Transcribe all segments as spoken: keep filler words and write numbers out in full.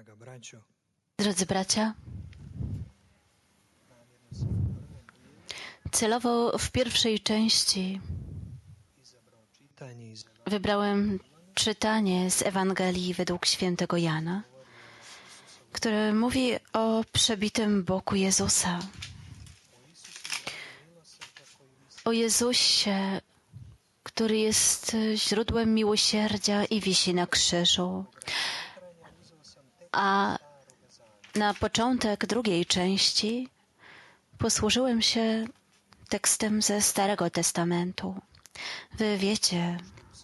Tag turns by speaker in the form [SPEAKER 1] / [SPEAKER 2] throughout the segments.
[SPEAKER 1] Drodzy bracia, celowo w pierwszej części wybrałem czytanie z Ewangelii według świętego Jana, które mówi o przebitym boku Jezusa. O Jezusie, który jest źródłem miłosierdzia i wisi na krzyżu. A na początek drugiej części posłużyłem się tekstem ze Starego Testamentu. Wy wiecie,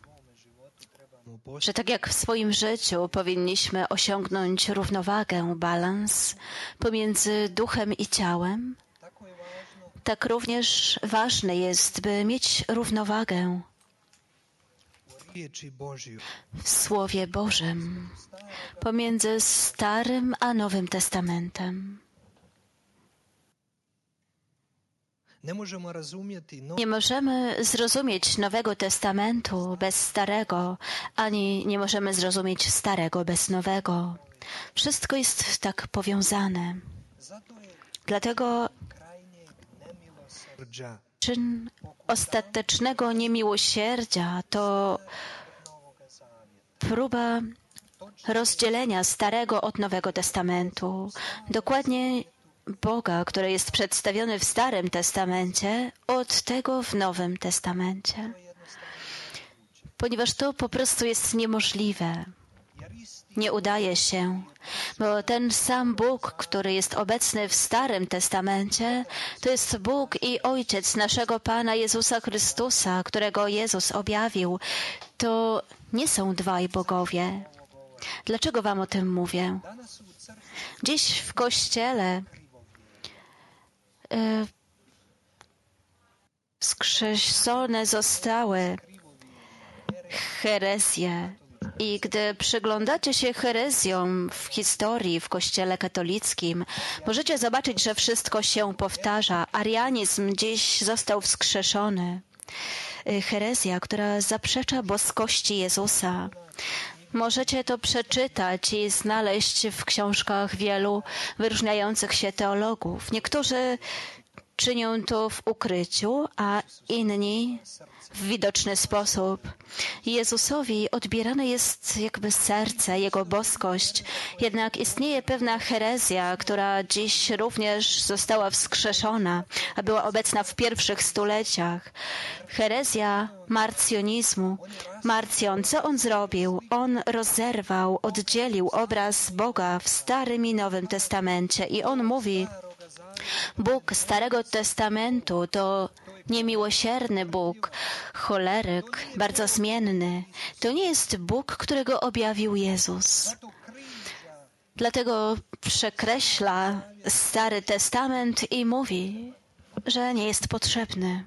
[SPEAKER 1] że tak jak w swoim życiu powinniśmy osiągnąć równowagę, balans pomiędzy duchem i ciałem, tak również ważne jest, by mieć równowagę w Słowie Bożym pomiędzy Starym a Nowym Testamentem. Nie możemy zrozumieć Nowego Testamentu bez Starego, ani nie możemy zrozumieć Starego bez Nowego. Wszystko jest tak powiązane. Dlatego czyn ostatecznego niemiłosierdzia to próba rozdzielenia Starego od Nowego Testamentu. Dokładnie Boga, który jest przedstawiony w Starym Testamencie, od tego w Nowym Testamencie. Ponieważ to po prostu jest niemożliwe. Nie udaje się, bo ten sam Bóg, który jest obecny w Starym Testamencie, to jest Bóg i Ojciec naszego Pana Jezusa Chrystusa, którego Jezus objawił. To nie są dwaj bogowie. Dlaczego wam o tym mówię? Dziś w Kościele y, skrzeszone zostały herezje. I gdy przyglądacie się herezjom w historii w Kościele katolickim, możecie zobaczyć, że wszystko się powtarza. Arianizm dziś został wskrzeszony. Herezja, która zaprzecza boskości Jezusa. Możecie to przeczytać i znaleźć w książkach wielu wyróżniających się teologów. Niektórzy czynią to w ukryciu, a inni w widoczny sposób. Jezusowi odbierane jest jakby serce, Jego boskość. Jednak istnieje pewna herezja, która dziś również została wskrzeszona, a była obecna w pierwszych stuleciach. Herezja marcjonizmu. Marcjon, co on zrobił? On rozerwał, oddzielił obraz Boga w Starym i Nowym Testamencie. I on mówi, Bóg Starego Testamentu to niemiłosierny Bóg, choleryk, bardzo zmienny. To nie jest Bóg, którego objawił Jezus. Dlatego przekreśla Stary Testament i mówi, że nie jest potrzebny.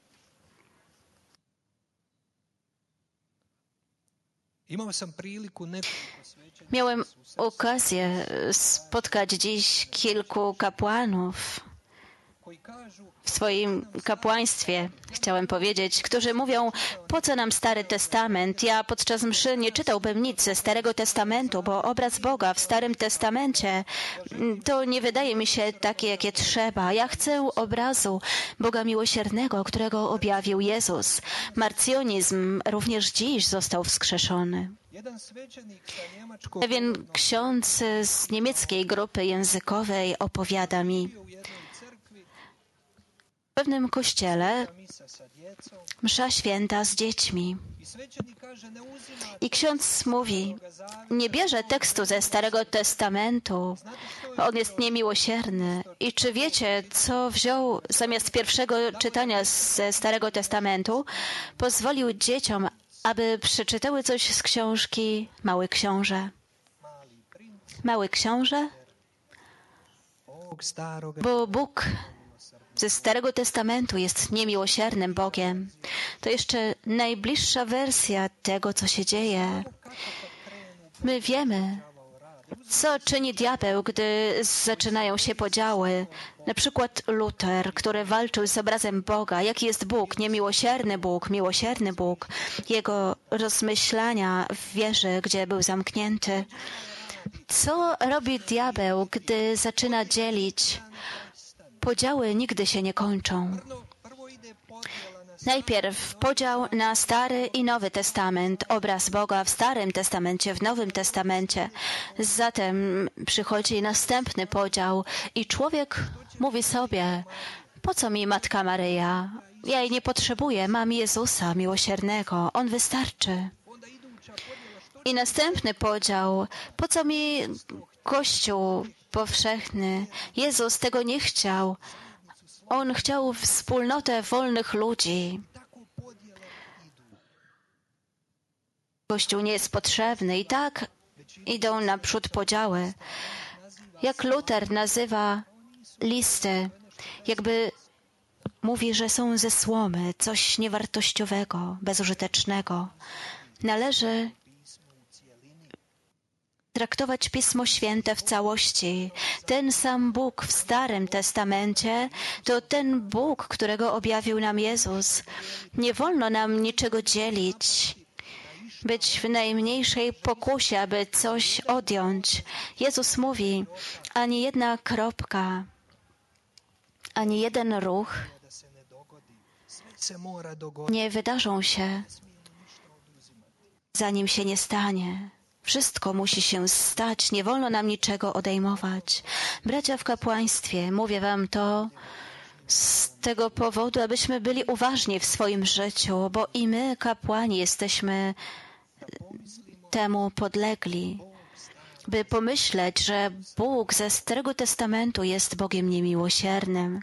[SPEAKER 1] Miałem okazję spotkać dziś kilku kapłanów w swoim kapłaństwie, chciałem powiedzieć, którzy mówią, po co nam Stary Testament? Ja podczas mszy nie czytałbym nic ze Starego Testamentu, bo obraz Boga w Starym Testamencie to nie wydaje mi się takie, jakie trzeba. Ja chcę obrazu Boga miłosiernego, którego objawił Jezus. Marcjonizm również dziś został wskrzeszony. Pewien ksiądz z niemieckiej grupy językowej opowiada mi, w pewnym kościele msza święta z dziećmi. I ksiądz mówi, nie bierze tekstu ze Starego Testamentu, on jest niemiłosierny. I czy wiecie, co wziął zamiast pierwszego czytania ze Starego Testamentu? Pozwolił dzieciom, aby przeczytały coś z książki Mały Książę. Mały Książę? Bo Bóg ze Starego Testamentu jest niemiłosiernym Bogiem. To jeszcze najbliższa wersja tego, co się dzieje. My wiemy, co czyni diabeł, gdy zaczynają się podziały. Na przykład Luter, który walczył z obrazem Boga. Jaki jest Bóg? Niemiłosierny Bóg, miłosierny Bóg. Jego rozmyślania w wierze, gdzie był zamknięty. Co robi diabeł, gdy zaczyna dzielić? Podziały nigdy się nie kończą. Najpierw podział na Stary i Nowy Testament, obraz Boga w Starym Testamencie, w Nowym Testamencie. Zatem przychodzi następny podział i człowiek mówi sobie, po co mi Matka Maryja? Ja jej nie potrzebuję, mam Jezusa miłosiernego, On wystarczy. I następny podział, po co mi Kościół powszechny? Jezus tego nie chciał. On chciał wspólnotę wolnych ludzi. Kościół nie jest potrzebny i tak idą naprzód podziały. Jak Luter nazywa listy, jakby mówi, że są ze słomy, coś niewartościowego, bezużytecznego. Należy traktować Pismo Święte w całości. Ten sam Bóg w Starym Testamencie to ten Bóg, którego objawił nam Jezus. Nie wolno nam niczego dzielić, być w najmniejszej pokusie, aby coś odjąć. Jezus mówi, ani jedna kropka, ani jeden ruch nie wydarzą się, zanim się nie stanie. Wszystko musi się stać, nie wolno nam niczego odejmować. Bracia w kapłaństwie, mówię wam to z tego powodu, abyśmy byli uważni w swoim życiu, bo i my, kapłani, jesteśmy temu podlegli, by pomyśleć, że Bóg ze Starego Testamentu jest Bogiem niemiłosiernym.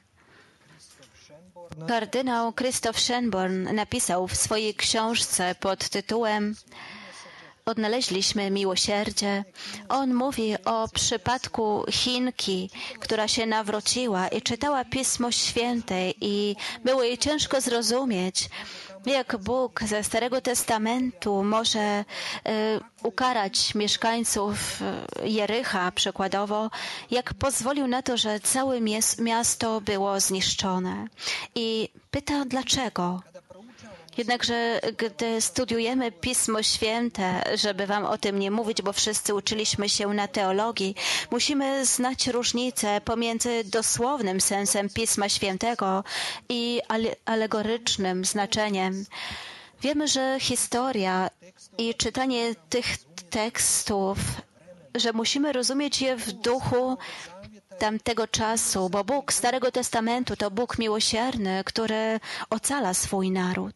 [SPEAKER 1] Kardynał Krzysztof Schönborn napisał w swojej książce pod tytułem Odnaleźliśmy miłosierdzie. On mówi o przypadku Chinki, która się nawróciła i czytała Pismo Święte i było jej ciężko zrozumieć, jak Bóg ze Starego Testamentu może y, ukarać mieszkańców Jericha przykładowo, jak pozwolił na to, że całe miasto było zniszczone. I pyta, dlaczego? Jednakże, gdy studiujemy Pismo Święte, żeby wam o tym nie mówić, bo wszyscy uczyliśmy się na teologii, musimy znać różnicę pomiędzy dosłownym sensem Pisma Świętego i alegorycznym znaczeniem. Wiemy, że historia i czytanie tych tekstów, że musimy rozumieć je w duchu tamtego czasu, bo Bóg Starego Testamentu to Bóg miłosierny, który ocala swój naród.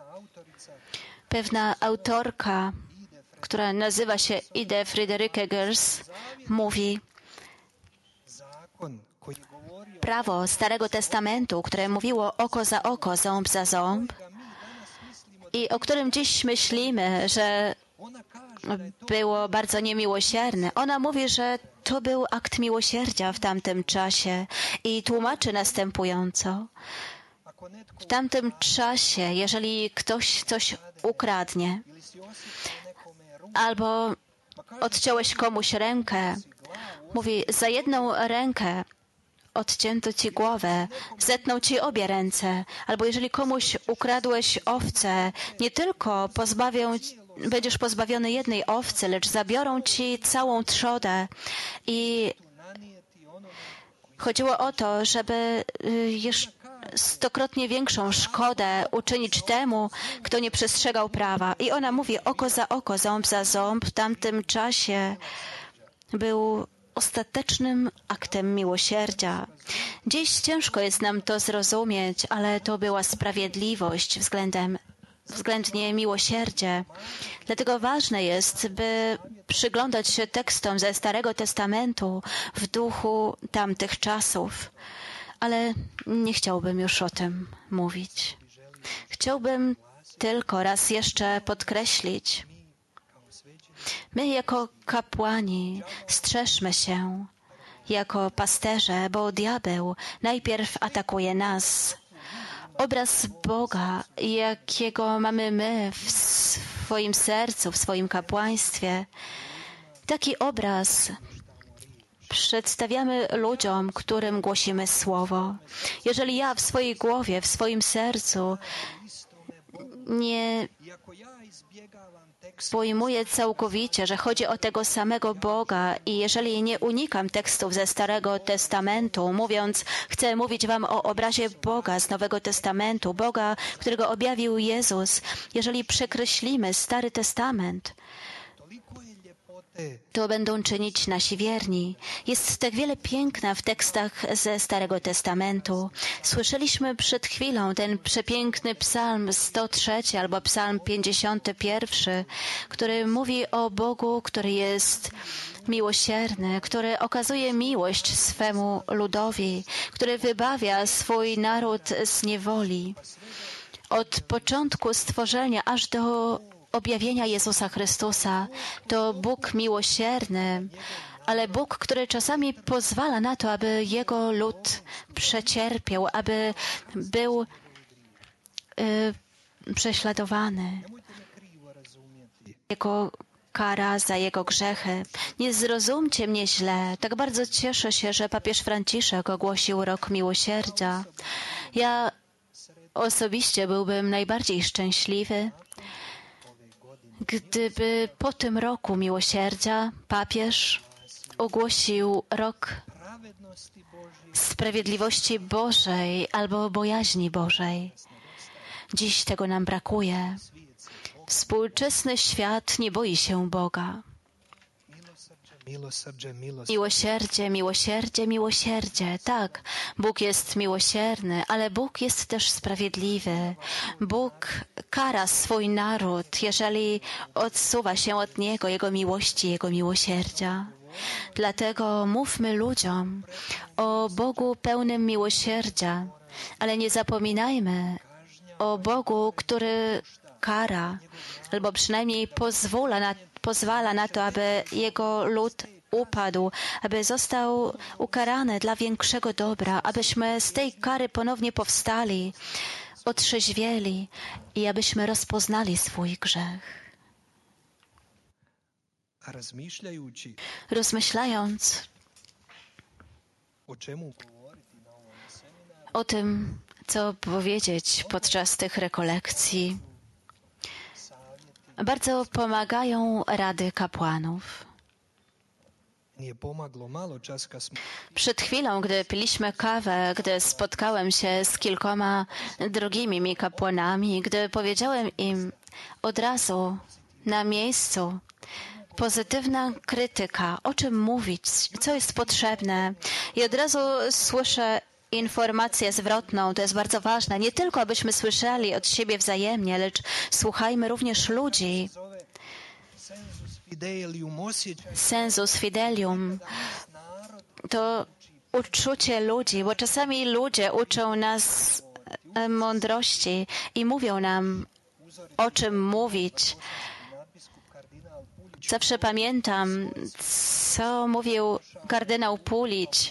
[SPEAKER 1] Pewna autorka, która nazywa się Ide Friederike Gers, mówi, prawo Starego Testamentu, które mówiło oko za oko, ząb za ząb i o którym dziś myślimy, że było bardzo niemiłosierne. Ona mówi, że to był akt miłosierdzia w tamtym czasie i tłumaczy następująco. W tamtym czasie, jeżeli ktoś coś ukradnie albo odciąłeś komuś rękę, mówi, za jedną rękę odcięto ci głowę, zetną ci obie ręce. Albo jeżeli komuś ukradłeś owcę, nie tylko pozbawią, będziesz pozbawiony jednej owcy, lecz zabiorą ci całą trzodę. I chodziło o to, żeby jeszcze stokrotnie większą szkodę uczynić temu, kto nie przestrzegał prawa. I ona mówi, oko za oko, ząb za ząb w tamtym czasie był ostatecznym aktem miłosierdzia. Dziś ciężko jest nam to zrozumieć, ale to była sprawiedliwość względem, względnie miłosierdzie. Dlatego ważne jest, by przyglądać się tekstom ze Starego Testamentu w duchu tamtych czasów. Ale nie chciałbym już o tym mówić. Chciałbym tylko raz jeszcze podkreślić, my jako kapłani strzeżmy się jako pasterze, bo diabeł najpierw atakuje nas. Obraz Boga, jakiego mamy my w swoim sercu, w swoim kapłaństwie, taki obraz przedstawiamy ludziom, którym głosimy Słowo. Jeżeli ja w swojej głowie, w swoim sercu nie pojmuję całkowicie, że chodzi o tego samego Boga i jeżeli nie unikam tekstów ze Starego Testamentu, mówiąc, chcę mówić wam o obrazie Boga z Nowego Testamentu, Boga, którego objawił Jezus, jeżeli przekreślimy Stary Testament, to będą czynić nasi wierni. Jest tak wiele piękna w tekstach ze Starego Testamentu. Słyszeliśmy przed chwilą ten przepiękny psalm sto trzy albo psalm pięćdziesiąty pierwszy, który mówi o Bogu, który jest miłosierny, który okazuje miłość swemu ludowi, który wybawia swój naród z niewoli. Od początku stworzenia aż do objawienia Jezusa Chrystusa to Bóg miłosierny, ale Bóg, który czasami pozwala na to, aby Jego lud przecierpiał, aby był y, prześladowany. Jego kara za Jego grzechy. Nie zrozumcie mnie źle. Tak bardzo cieszę się, że papież Franciszek ogłosił rok miłosierdzia. Ja osobiście byłbym najbardziej szczęśliwy, gdyby po tym roku miłosierdzia papież ogłosił rok sprawiedliwości Bożej albo bojaźni Bożej. Dziś tego nam brakuje. Współczesny świat nie boi się Boga. Miłosierdzie, miłosierdzie, miłosierdzie. Tak, Bóg jest miłosierny, ale Bóg jest też sprawiedliwy. Bóg kara swój naród, jeżeli odsuwa się od Niego, Jego miłości, Jego miłosierdzia. Dlatego mówmy ludziom o Bogu pełnym miłosierdzia, ale nie zapominajmy o Bogu, który kara, albo przynajmniej pozwala na, pozwala na to, aby Jego lud upadł, aby został ukarany dla większego dobra, abyśmy z tej kary ponownie powstali, otrzeźwieli i abyśmy rozpoznali swój grzech. Rozmyślając o tym, co powiedzieć podczas tych rekolekcji, bardzo pomagają rady kapłanów. Przed chwilą, gdy piliśmy kawę, gdy spotkałem się z kilkoma drogimi mi kapłanami, gdy powiedziałem im od razu na miejscu, pozytywna krytyka, o czym mówić, co jest potrzebne. I od razu słyszę informację zwrotną, to jest bardzo ważne. Nie tylko, abyśmy słyszeli od siebie wzajemnie, lecz słuchajmy również ludzi. Sensus fidelium to uczucie ludzi, bo czasami ludzie uczą nas mądrości i mówią nam, o czym mówić. Zawsze pamiętam, co mówił kardynał Pulić.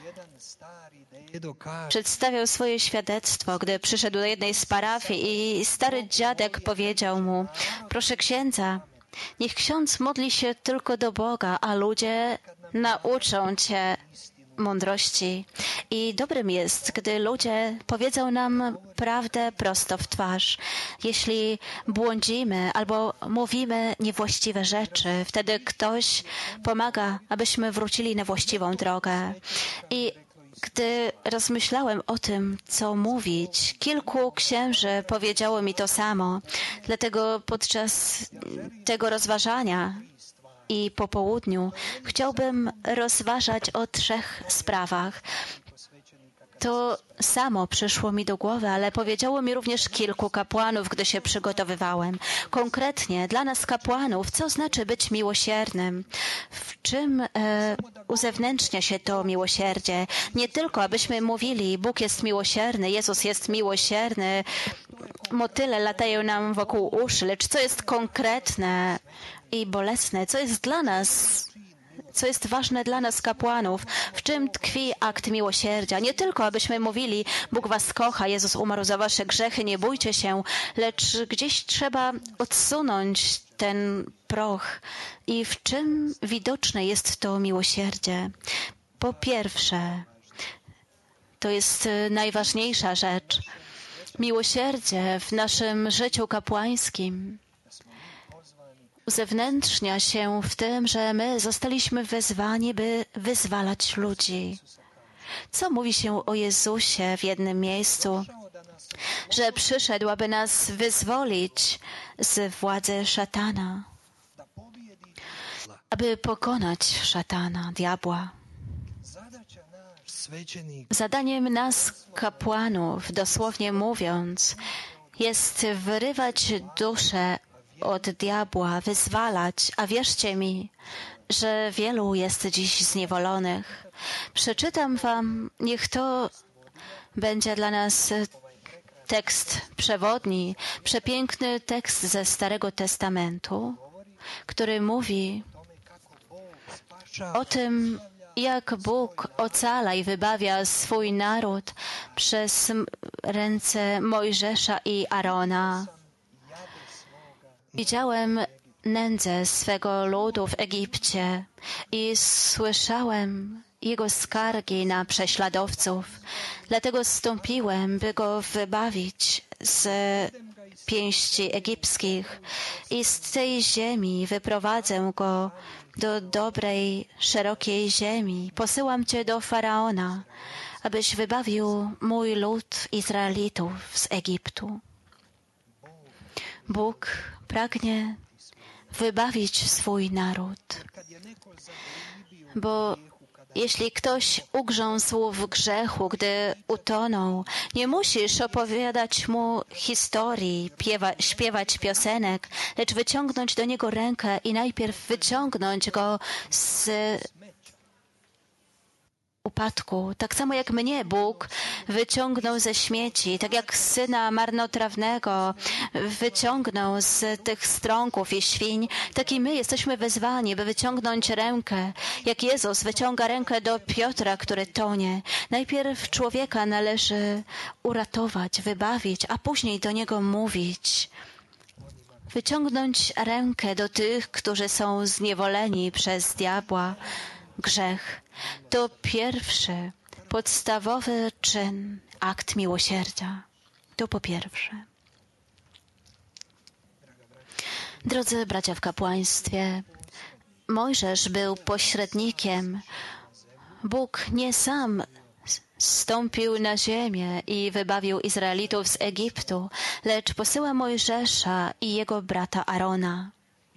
[SPEAKER 1] Przedstawiał swoje świadectwo, gdy przyszedł do jednej z parafii i stary dziadek powiedział mu, proszę księdza, niech ksiądz modli się tylko do Boga, a ludzie nauczą cię mądrości. I dobrym jest, gdy ludzie powiedzą nam prawdę prosto w twarz. Jeśli błądzimy albo mówimy niewłaściwe rzeczy, wtedy ktoś pomaga, abyśmy wrócili na właściwą drogę. I gdy rozmyślałem o tym, co mówić, kilku księży powiedziało mi to samo. Dlatego podczas tego rozważania i po południu chciałbym rozważać o trzech sprawach. To samo przyszło mi do głowy, ale powiedziało mi również kilku kapłanów, gdy się przygotowywałem. Konkretnie dla nas kapłanów, co znaczy być miłosiernym? W czym e, uzewnętrznia się to miłosierdzie? Nie tylko, abyśmy mówili, Bóg jest miłosierny, Jezus jest miłosierny, motyle latają nam wokół uszy, lecz co jest konkretne i bolesne? Co jest dla nas co jest ważne dla nas kapłanów, w czym tkwi akt miłosierdzia. Nie tylko, abyśmy mówili, Bóg was kocha, Jezus umarł za wasze grzechy, nie bójcie się, lecz gdzieś trzeba odsunąć ten proch. I w czym widoczne jest to miłosierdzie? Po pierwsze, to jest najważniejsza rzecz. Miłosierdzie w naszym życiu kapłańskim uzewnętrznia się w tym, że my zostaliśmy wezwani, by wyzwalać ludzi. Co mówi się o Jezusie w jednym miejscu? Że przyszedł, aby nas wyzwolić z władzy szatana, aby pokonać szatana, diabła. Zadaniem nas, kapłanów, dosłownie mówiąc, jest wyrywać duszę od diabła, wyzwalać, a wierzcie mi, że wielu jest dziś zniewolonych. Przeczytam wam, niech to będzie dla nas tekst przewodni, przepiękny tekst ze Starego Testamentu, który mówi o tym, jak Bóg ocala i wybawia swój naród przez ręce Mojżesza i Arona. Widziałem nędzę swego ludu w Egipcie i słyszałem jego skargi na prześladowców. Dlatego zstąpiłem, by go wybawić z pięści egipskich i z tej ziemi wyprowadzę go do dobrej, szerokiej ziemi. Posyłam Cię do Faraona, abyś wybawił mój lud Izraelitów z Egiptu. Bóg pragnie wybawić swój naród, bo jeśli ktoś ugrzązł w grzechu, gdy utonął, nie musisz opowiadać mu historii, piewa, śpiewać piosenek, lecz wyciągnąć do niego rękę i najpierw wyciągnąć go z upadku. Tak samo jak mnie Bóg wyciągnął ze śmieci, tak jak syna marnotrawnego wyciągnął z tych strąków i świń, tak i my jesteśmy wezwani, by wyciągnąć rękę, jak Jezus wyciąga rękę do Piotra, który tonie. Najpierw człowieka należy uratować, wybawić, a później do niego mówić. Wyciągnąć rękę do tych, którzy są zniewoleni przez diabła. Grzech to pierwszy, podstawowy czyn, akt miłosierdzia. To po pierwsze. Drodzy bracia w kapłaństwie, Mojżesz był pośrednikiem. Bóg nie sam zstąpił na ziemię i wybawił Izraelitów z Egiptu, lecz posyła Mojżesza i jego brata Arona.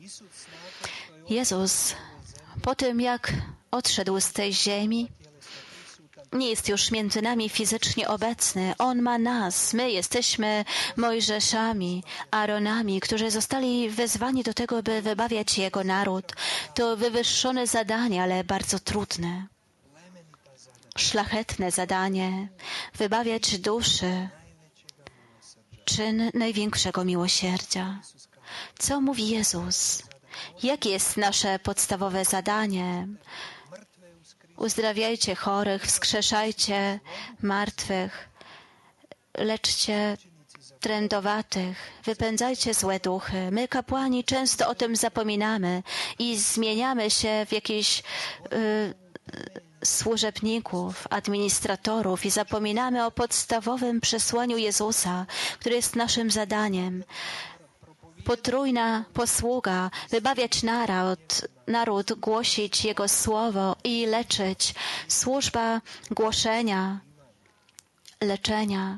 [SPEAKER 1] Jezus po tym, jak odszedł z tej ziemi, nie jest już między nami fizycznie obecny. On ma nas. My jesteśmy Mojżeszami, Aaronami, którzy zostali wezwani do tego, by wybawiać Jego naród. To wywyższone zadanie, ale bardzo trudne. Szlachetne zadanie. Wybawiać duszy. Czyn największego miłosierdzia. Co mówi Jezus? Jakie jest nasze podstawowe zadanie? Uzdrawiajcie chorych, wskrzeszajcie martwych, leczcie trędowatych, wypędzajcie złe duchy. My, kapłani, często o tym zapominamy i zmieniamy się w jakichś y, służebników, administratorów i zapominamy o podstawowym przesłaniu Jezusa, które jest naszym zadaniem. Potrójna posługa, wybawiać naród, naród, głosić Jego słowo i leczyć. Służba głoszenia, leczenia.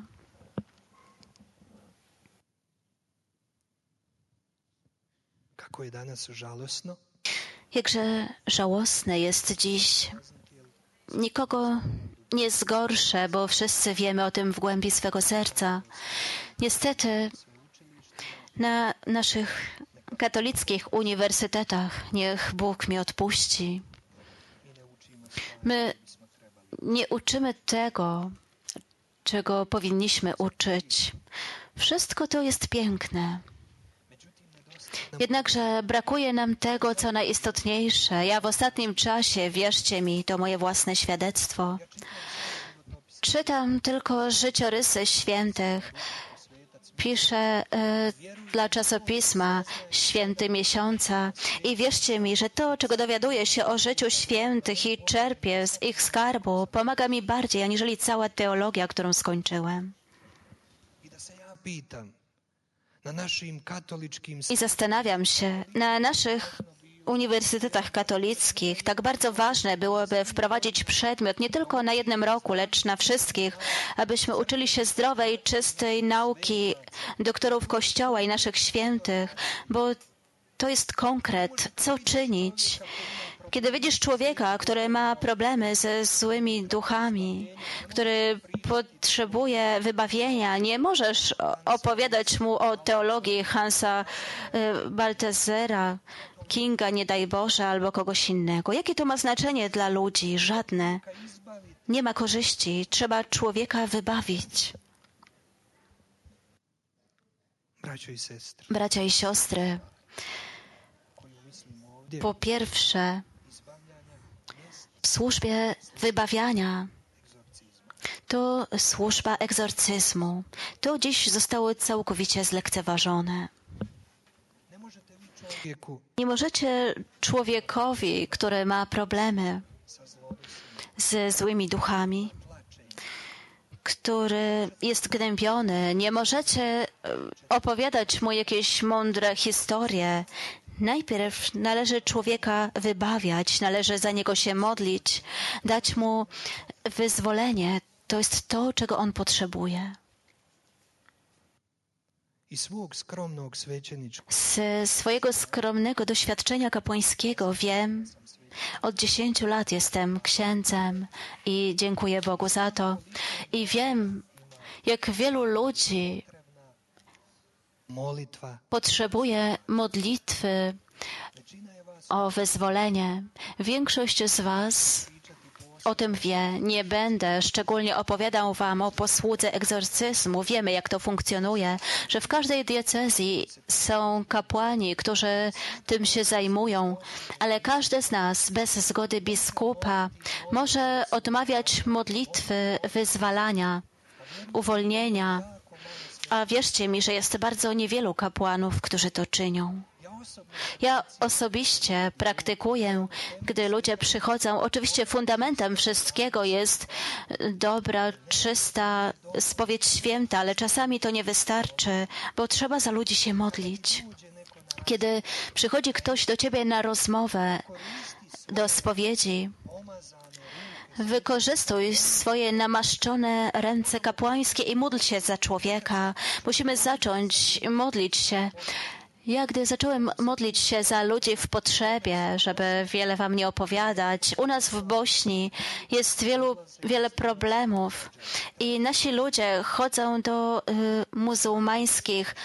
[SPEAKER 1] Jakże żałosne jest dziś. Nikogo nie zgorszę, bo wszyscy wiemy o tym w głębi swego serca. Niestety, na naszych katolickich uniwersytetach, niech Bóg mi odpuści, my nie uczymy tego, czego powinniśmy uczyć. Wszystko to jest piękne. Jednakże brakuje nam tego, co najistotniejsze. Ja w ostatnim czasie, wierzcie mi, to moje własne świadectwo, czytam tylko życiorysy świętych. Piszę y, dla czasopisma Święty Miesiąca i wierzcie mi, że to, czego dowiaduję się o życiu świętych i czerpię z ich skarbu, pomaga mi bardziej, aniżeli cała teologia, którą skończyłem. I zastanawiam się, na naszych uniwersytetach katolickich tak bardzo ważne byłoby wprowadzić przedmiot nie tylko na jednym roku, lecz na wszystkich, abyśmy uczyli się zdrowej, czystej nauki doktorów Kościoła i naszych świętych, bo to jest konkret, co czynić. Kiedy widzisz człowieka, który ma problemy ze złymi duchami, który potrzebuje wybawienia, nie możesz opowiadać mu o teologii Hansa Balthasara, Kinga, nie daj Boże, albo kogoś innego. Jakie to ma znaczenie dla ludzi? Żadne. Nie ma korzyści. Trzeba człowieka wybawić. Bracia i siostry, po pierwsze, w służbie wybawiania to służba egzorcyzmu. To dziś zostało całkowicie zlekceważone. Nie możecie człowiekowi, który ma problemy ze złymi duchami, który jest gnębiony, nie możecie opowiadać mu jakieś mądre historie. Najpierw należy człowieka wybawiać, należy za niego się modlić, dać mu wyzwolenie. To jest to, czego on potrzebuje. Z swojego skromnego doświadczenia kapłańskiego wiem, od dziesięciu lat jestem księdzem i dziękuję Bogu za to. I wiem, jak wielu ludzi potrzebuje modlitwy o wyzwolenie. Większość z was o tym wie. Nie będę szczególnie opowiadał wam o posłudze egzorcyzmu. Wiemy, jak to funkcjonuje, że w każdej diecezji są kapłani, którzy tym się zajmują, ale każdy z nas bez zgody biskupa może odmawiać modlitwy wyzwalania, uwolnienia. A wierzcie mi, że jest bardzo niewielu kapłanów, którzy to czynią. Ja osobiście praktykuję, gdy ludzie przychodzą. Oczywiście fundamentem wszystkiego jest dobra, czysta spowiedź święta, ale czasami to nie wystarczy, bo trzeba za ludzi się modlić. Kiedy przychodzi ktoś do ciebie na rozmowę, do spowiedzi, wykorzystuj swoje namaszczone ręce kapłańskie i módl się za człowieka. Musimy zacząć modlić się. Ja, gdy zacząłem modlić się za ludzi w potrzebie, żeby wiele wam nie opowiadać, u nas w Bośni jest wielu, wiele problemów i nasi ludzie chodzą do y, muzułmańskich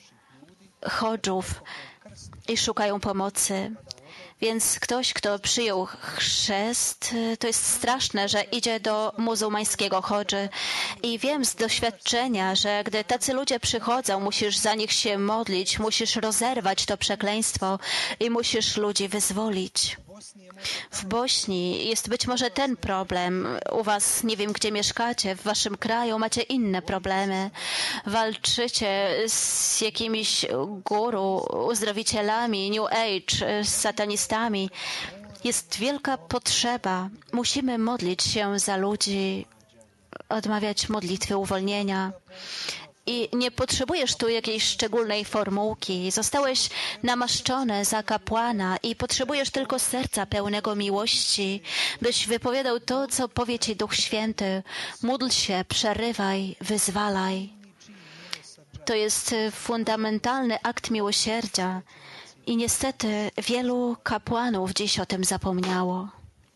[SPEAKER 1] chodżów i szukają pomocy. Więc ktoś, kto przyjął chrzest, to jest straszne, że idzie do muzułmańskiego chodży. I wiem z doświadczenia, że gdy tacy ludzie przychodzą, musisz za nich się modlić, musisz rozerwać to przekleństwo i musisz ludzi wyzwolić. W Bośni jest być może ten problem. U was, nie wiem, gdzie mieszkacie, w waszym kraju macie inne problemy. Walczycie z jakimiś guru, uzdrowicielami, New Age, z satanistami. Jest wielka potrzeba. Musimy modlić się za ludzi, odmawiać modlitwy uwolnienia. I nie potrzebujesz tu jakiejś szczególnej formułki. Zostałeś namaszczony za kapłana i potrzebujesz tylko serca pełnego miłości, byś wypowiadał to, co powie ci Duch Święty. Módl się, przerywaj, wyzwalaj. To jest fundamentalny akt miłosierdzia i niestety wielu kapłanów dziś o tym zapomniało.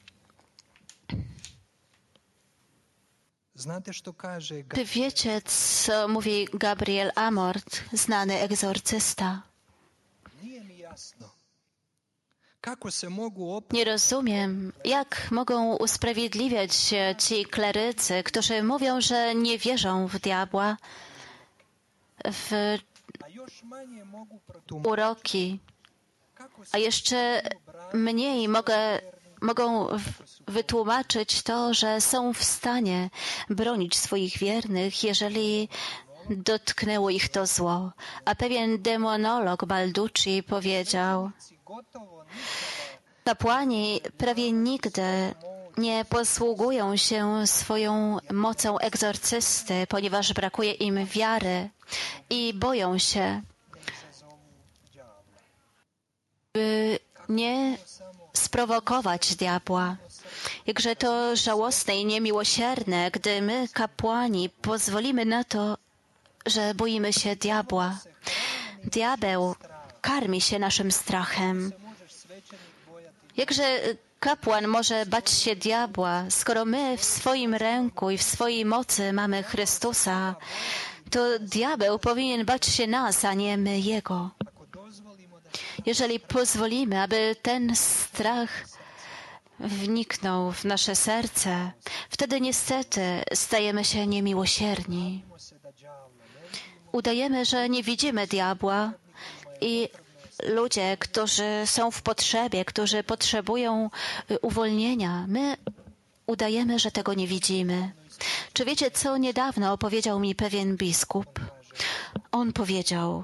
[SPEAKER 1] Czy wiecie, co mówi Gabriel Amort, znany egzorcysta? Nie rozumiem, jak mogą usprawiedliwiać się ci klerycy, którzy mówią, że nie wierzą w diabła, w uroki, a jeszcze mniej mogę mogą wytłumaczyć to, że są w stanie bronić swoich wiernych, jeżeli dotknęło ich to zło. A pewien demonolog Balducci powiedział, kapłani prawie nigdy nie posługują się swoją mocą egzorcysty, ponieważ brakuje im wiary i boją się, by nie sprowokować diabła. Jakże to żałosne i niemiłosierne, gdy my, kapłani, pozwolimy na to, że boimy się diabła. Diabeł karmi się naszym strachem. Jakże kapłan może bać się diabła, skoro my w swoim ręku i w swojej mocy mamy Chrystusa, to diabeł powinien bać się nas, a nie my Jego. Jeżeli pozwolimy, aby ten strach wniknął w nasze serce, wtedy niestety stajemy się niemiłosierni. Udajemy, że nie widzimy diabła i ludzie, którzy są w potrzebie, którzy potrzebują uwolnienia, my udajemy, że tego nie widzimy. Czy wiecie, co niedawno opowiedział mi pewien biskup? On powiedział: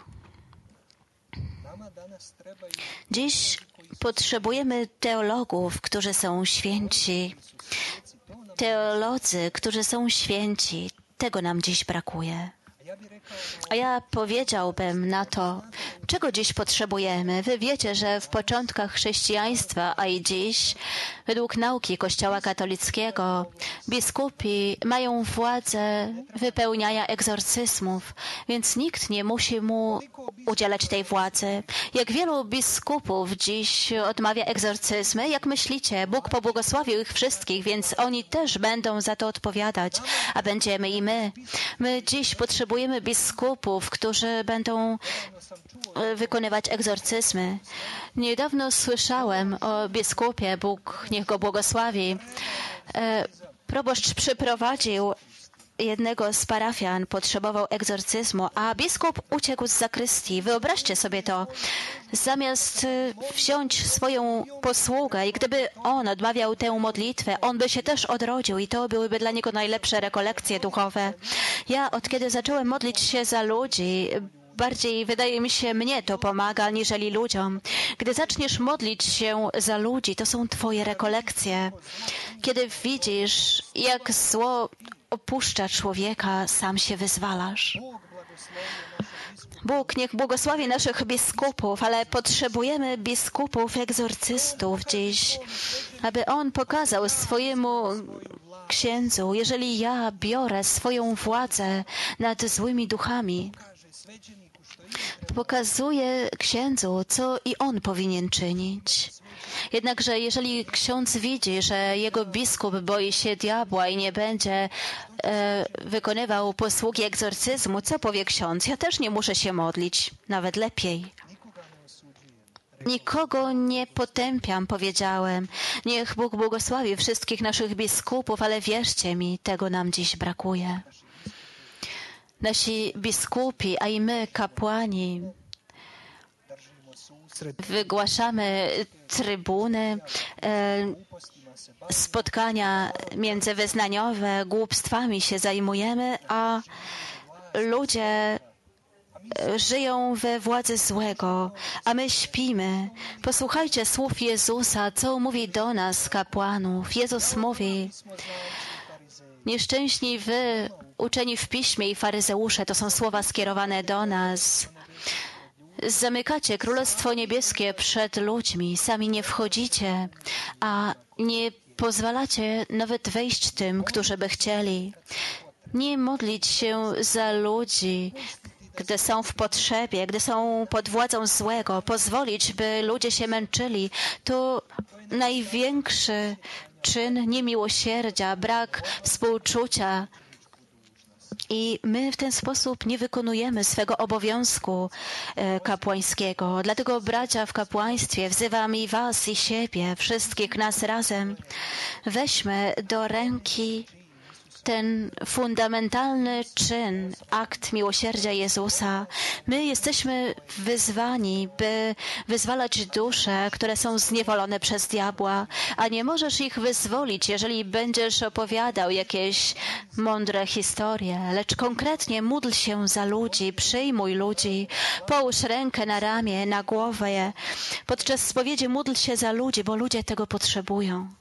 [SPEAKER 1] dziś potrzebujemy teologów, którzy są święci. Teolodzy, którzy są święci. Tego nam dziś brakuje. A ja powiedziałbym na to, czego dziś potrzebujemy. Wy wiecie, że w początkach chrześcijaństwa, a i dziś, według nauki Kościoła katolickiego, biskupi mają władzę wypełniania egzorcyzmów, więc nikt nie musi mu udzielać tej władzy. Jak wielu biskupów dziś odmawia egzorcyzmy, jak myślicie, Bóg pobłogosławił ich wszystkich, więc oni też będą za to odpowiadać, a będziemy i my. My dziś potrzebujemy biskupów, którzy będą wykonywać egzorcyzmy. Niedawno słyszałem o biskupie, Bóg niech go błogosławi. Proboszcz przyprowadził jednego z parafian, potrzebował egzorcyzmu, a biskup uciekł z zakrystii. Wyobraźcie sobie to. Zamiast wziąć swoją posługę i gdyby on odmawiał tę modlitwę, on by się też odrodził i to byłyby dla niego najlepsze rekolekcje duchowe. Ja od kiedy zacząłem modlić się za ludzi, bardziej, wydaje mi się, mnie to pomaga, aniżeli ludziom. Gdy zaczniesz modlić się za ludzi, to są twoje rekolekcje. Kiedy widzisz, jak zło opuszcza człowieka, sam się wyzwalasz. Bóg niech błogosławi naszych biskupów, ale potrzebujemy biskupów, egzorcystów dziś, aby on pokazał swojemu księdzu, jeżeli ja biorę swoją władzę nad złymi duchami, pokazuje księdzu, co i on powinien czynić. Jednakże jeżeli ksiądz widzi, że jego biskup boi się diabła i nie będzie e, wykonywał posługi egzorcyzmu, co powie ksiądz? Ja też nie muszę się modlić, nawet lepiej. Nikogo nie potępiam, powiedziałem. Niech Bóg błogosławi wszystkich naszych biskupów, ale wierzcie mi, tego nam dziś brakuje. Nasi biskupi, a i my, kapłani, wygłaszamy trybuny, spotkania międzywyznaniowe, głupstwami się zajmujemy, a ludzie żyją we władzy złego, a my śpimy. Posłuchajcie słów Jezusa, co mówi do nas, kapłanów. Jezus mówi: nieszczęśni wy, uczeni w piśmie i faryzeusze, to są słowa skierowane do nas. Zamykacie Królestwo Niebieskie przed ludźmi, sami nie wchodzicie, a nie pozwalacie nawet wejść tym, którzy by chcieli. Nie modlić się za ludzi, gdy są w potrzebie, gdy są pod władzą złego, pozwolić, by ludzie się męczyli, to największy czyn niemiłosierdzia, brak współczucia. I my w ten sposób nie wykonujemy swego obowiązku e, kapłańskiego. Dlatego, bracia w kapłaństwie, wzywam i was, i siebie, wszystkich nas razem. Weźmy do ręki ten fundamentalny czyn, akt miłosierdzia Jezusa. My jesteśmy wyzwani, by wyzwalać dusze, które są zniewolone przez diabła, a nie możesz ich wyzwolić, jeżeli będziesz opowiadał jakieś mądre historie, lecz konkretnie módl się za ludzi, przyjmuj ludzi, połóż rękę na ramię, na głowę. Podczas spowiedzi módl się za ludzi, bo ludzie tego potrzebują.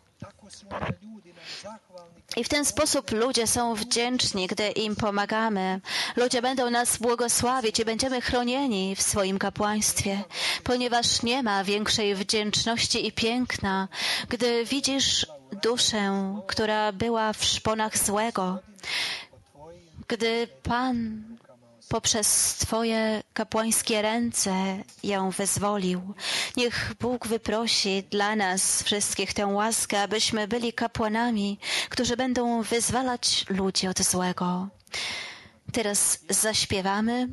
[SPEAKER 1] I w ten sposób ludzie są wdzięczni, gdy im pomagamy. Ludzie będą nas błogosławić i będziemy chronieni w swoim kapłaństwie, ponieważ nie ma większej wdzięczności i piękna, gdy widzisz duszę, która była w szponach złego, gdy Pan poprzez Twoje kapłańskie ręce ją wyzwolił. Niech Bóg wyprosi dla nas wszystkich tę łaskę, abyśmy byli kapłanami, którzy będą wyzwalać ludzi od złego. Teraz zaśpiewamy.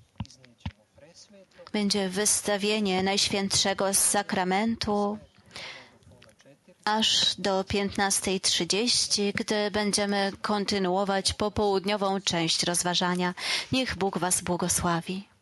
[SPEAKER 1] Będzie wystawienie Najświętszego Sakramentu aż do piętnastej trzydzieści, gdy będziemy kontynuować popołudniową część rozważania. Niech Bóg Was błogosławi.